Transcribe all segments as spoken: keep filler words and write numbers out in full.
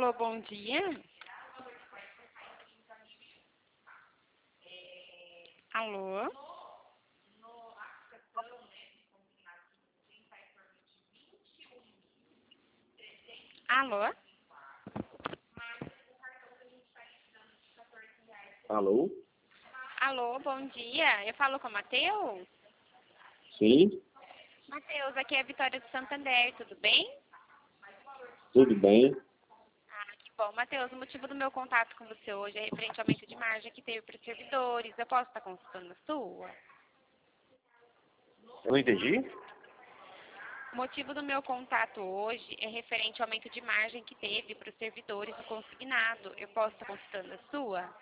Alô, bom dia. Alô? Alô? Alô? Alô, bom dia. Eu falo com o Matheus? Sim, Matheus, aqui é a Vitória do Santander, tudo bem? tudo bem? Ah, que bom. Matheus, o motivo do meu contato com você hoje é referente ao aumento de margem que teve para os servidores. Eu posso estar consultando a sua? Eu não entendi? O motivo do meu contato hoje é referente ao aumento de margem que teve para os servidores do consignado. Eu posso estar consultando a sua?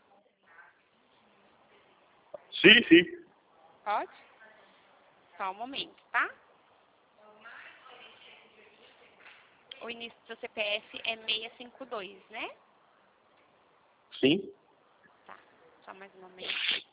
Sim, sim. Pode? Só um momento, tá? O início do seu C P F é seiscentos e cinquenta e dois, né? Sim. Tá, só mais um momento.